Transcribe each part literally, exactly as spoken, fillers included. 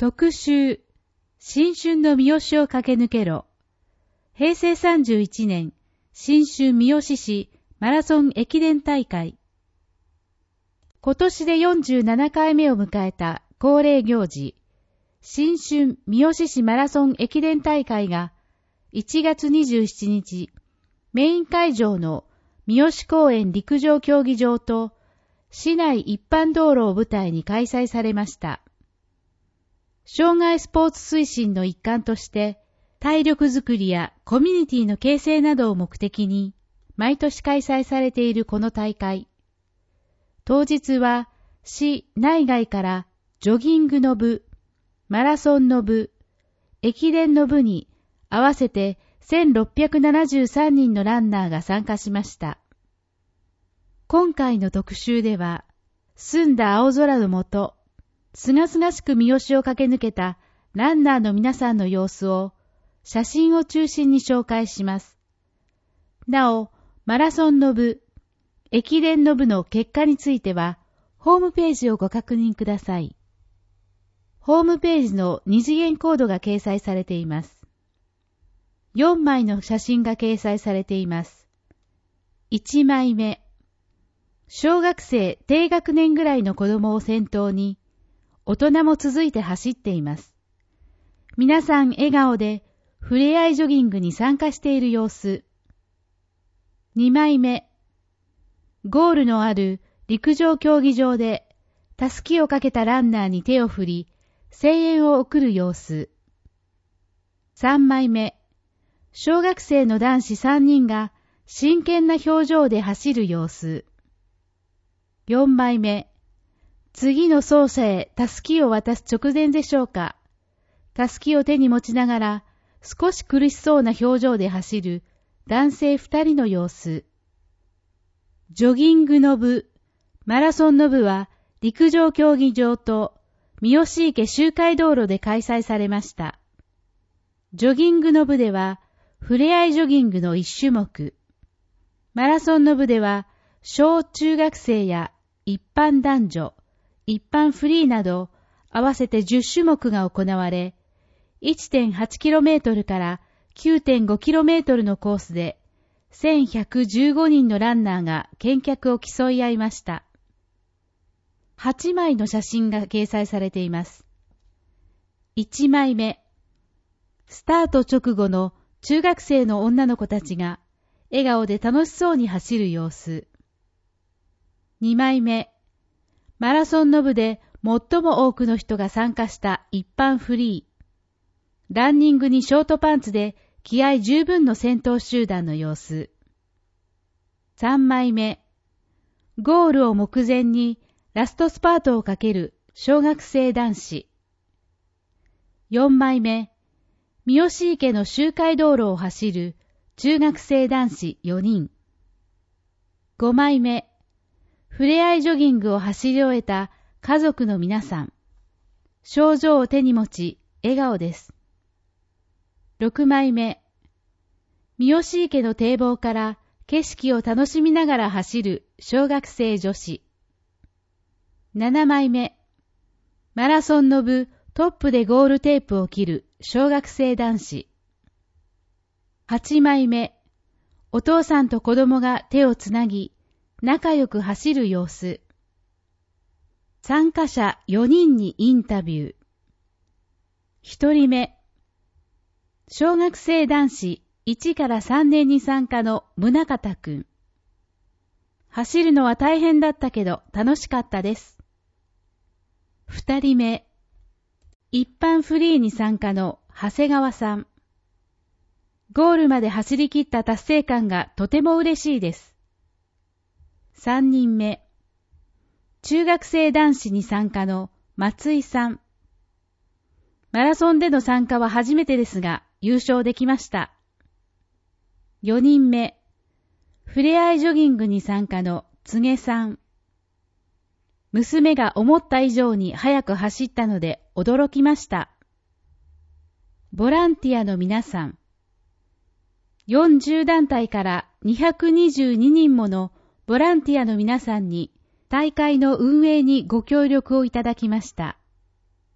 特集、新春の三好を駆け抜けろ。へいせいさんじゅういちねん、新春三好市マラソン駅伝大会。今年でよんじゅうななかいめを迎えた恒例行事、新春三好市マラソン駅伝大会がいちがつにじゅうしちにち、メイン会場の三好公園陸上競技場と市内一般道路を舞台に開催されました。障害スポーツ推進の一環として、体力づくりやコミュニティの形成などを目的に、毎年開催されているこの大会。当日は、市内外からジョギングの部、マラソンの部、駅伝の部に合わせてせんろっぴゃくななじゅうさんにんのランナーが参加しました。今回の特集では、澄んだ青空の下、すがすがしく三好を駆け抜けたランナーの皆さんの様子を写真を中心に紹介します。なお、マラソンの部、駅伝の部の結果については、ホームページをご確認ください。ホームページの二次元コードが掲載されています。よんまいの写真が掲載されています。いちまいめ、小学生低学年ぐらいの子供を先頭に、大人も続いて走っています。皆さん笑顔でふれあいジョギングに参加している様子。にまいめ、ゴールのある陸上競技場でたすきをかけたランナーに手を振り、声援を送る様子。さんまいめ、小学生の男子さんにんが真剣な表情で走る様子。よんまいめ、次の走者へたすきを渡す直前でしょうか。たすきを手に持ちながら少し苦しそうな表情で走る男性二人の様子。ジョギングの部、マラソンの部は陸上競技場と三好池周回道路で開催されました。ジョギングの部ではふれあいジョギングの一種目。マラソンの部では小中学生や一般男女、一般フリーなど合わせてじゅっしゅもくが行われ、いってんはちキロメートル から きゅうてんごキロメートル のコースでせんひゃくじゅうごにんのランナーが健脚を競い合いました。はちまいの写真が掲載されています。いちまいめ、スタート直後の中学生の女の子たちが笑顔で楽しそうに走る様子。にまいめ、マラソンの部で最も多くの人が参加した一般フリー。ランニングにショートパンツで気合十分の先頭集団の様子。さんまいめ、ゴールを目前にラストスパートをかける小学生男子。よんまいめ、三好池の周回道路を走る中学生男子よにん。ごまいめ、ふれあいジョギングを走り終えた家族の皆さん。賞状を手に持ち、笑顔です。ろくまいめ、三好池の堤防から景色を楽しみながら走る小学生女子。ななまいめ、マラソンの部トップでゴールテープを切る小学生男子。はちまいめ、お父さんと子供が手をつなぎ、仲良く走る様子。参加者よにんにインタビュー。ひとりめ、小学生男子いちからさんねんに参加の宗像くん。走るのは大変だったけど楽しかったです。ふたりめ、一般フリーに参加の長谷川さん。ゴールまで走り切った達成感がとても嬉しいです。さんにんめ、中学生男子に参加の松井さん。マラソンでの参加は初めてですが、優勝できました。よにんめ、ふれあいジョギングに参加のつげさん。娘が思った以上に早く走ったので驚きました。ボランティアの皆さん。よんじゅうだんたいからにひゃくにじゅうににんものボランティアの皆さんに大会の運営にご協力をいただきました。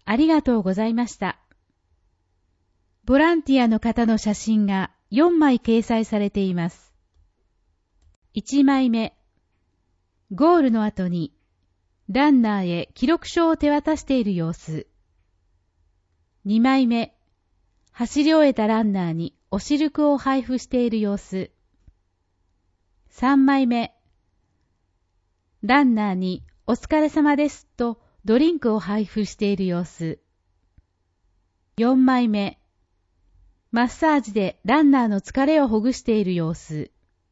ありがとうございました。ボランティアの方の写真がよんまい掲載されています。いちまいめ、ゴールの後にランナーへ記録書を手渡している様子。にまいめ、走り終えたランナーにおしるこを配布している様子。さんまいめ、ランナーにお疲れ様ですとドリンクを配布している様子。よんまいめ、マッサージでランナーの疲れをほぐしている様子。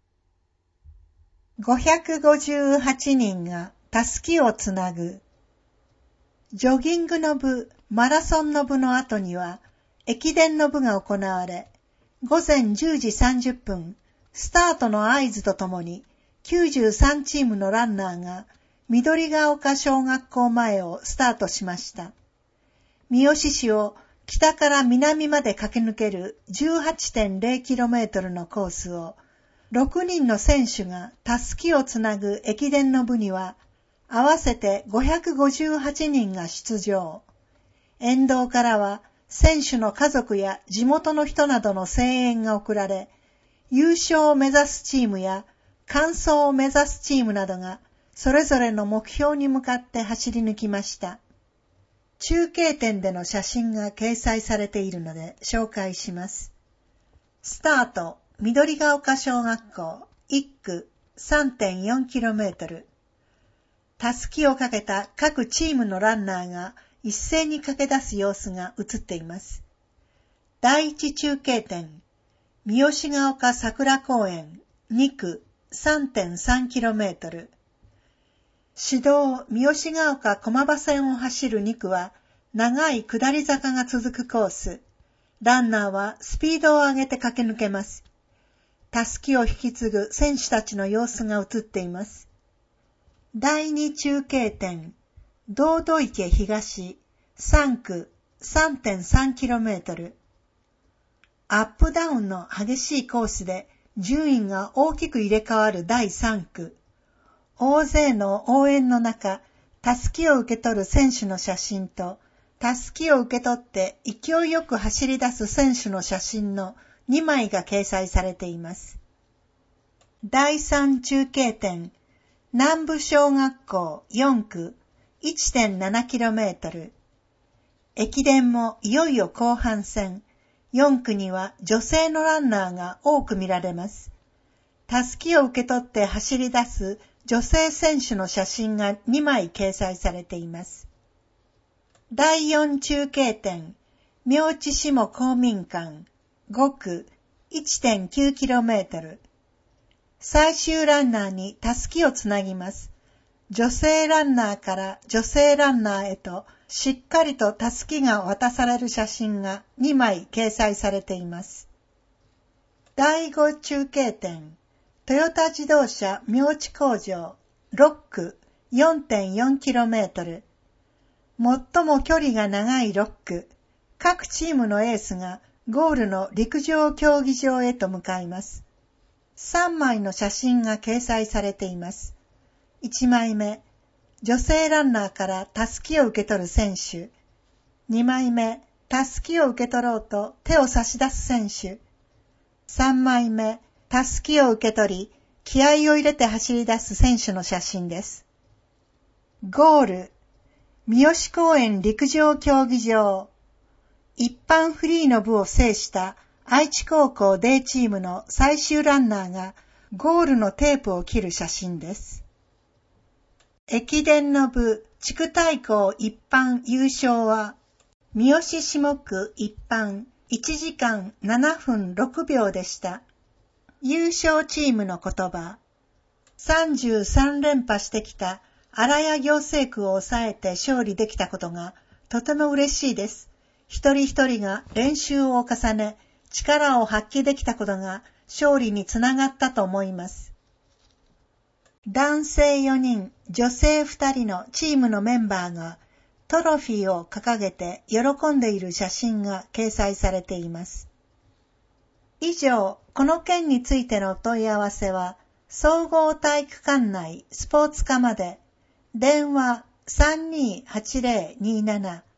ごひゃくごじゅうはちにんがたすきをつなぐ。ジョギングの部、マラソンの部の後には駅伝の部が行われ、ごぜんじゅうじさんじゅっぷん、スタートの合図とともにきゅうじゅうさんチームのランナーが緑ヶ丘小学校前をスタートしました。三好市を北から南まで駆け抜ける じゅうはちてんれいキロメートル のコースをろくにんの選手がたすきをつなぐ駅伝の部には合わせてごひゃくごじゅうはちにんが出場。沿道からは選手の家族や地元の人などの声援が送られ、優勝を目指すチームや完走を目指すチームなどがそれぞれの目標に向かって走り抜きました。中継点での写真が掲載されているので紹介します。スタート、緑ヶ丘小学校、いっく さんてんよんキロメートル。たすきをかけた各チームのランナーが一斉に駆け出す様子が映っています。第一中継点、三好ヶ丘桜公園、にく さんてんさんキロメートル。市道三好ヶ丘駒場線を走るにくは長い下り坂が続くコース。ランナーはスピードを上げて駆け抜けます。たすきを引き継ぐ選手たちの様子が映っています。第二中継点、道土池東さんく さんてんさんキロメートル。アップダウンの激しいコースで順位が大きく入れ替わるだいさんく。大勢の応援の中、たすきを受け取る選手の写真と、たすきを受け取って勢いよく走り出す選手の写真のにまいが掲載されています。だいさん中継点、南部小学校よんく いってんななキロメートル。駅伝もいよいよ後半戦、よんくには女性のランナーが多く見られます。たすきを受け取って走り出す女性選手の写真がにまい掲載されています。だいよん中継点、明知下公民館ごく いってんきゅうキロメートル。最終ランナーにたすきをつなぎます。女性ランナーから女性ランナーへとしっかりとたすきが渡される写真がにまい掲載されています。だいご中継点、トヨタ自動車明知工場ろっく よんてんよんキロメートル。最も距離が長いろっく、各チームのエースがゴールの陸上競技場へと向かいます。さんまいの写真が掲載されています。いちまいめ、女性ランナーからたすきを受け取る選手。にまいめ、たすきを受け取ろうと手を差し出す選手。さんまいめ、たすきを受け取り、気合を入れて走り出す選手の写真です。ゴール、三好公園陸上競技場。一般フリーの部を制した愛知高校 デー チームの最終ランナーがゴールのテープを切る写真です。駅伝の部地区対抗一般優勝は三好下区一般いちじかんななふんろくびょうでした。優勝チームの言葉。さんじゅうさんれんぱしてきた荒谷行政区を抑えて勝利できたことがとても嬉しいです。一人一人が練習を重ね、力を発揮できたことが勝利につながったと思います。男性よにん、女性ふたりのチームのメンバーがトロフィーを掲げて喜んでいる写真が掲載されています。以上、この件についてのお問い合わせは、総合体育館内スポーツ課まで、電話 さんにーはちぜろにーなな、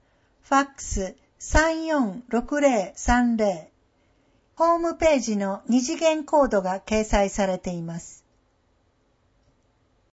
ファックス さんよんろくぜろさんぜろ、ホームページの二次元コードが掲載されています。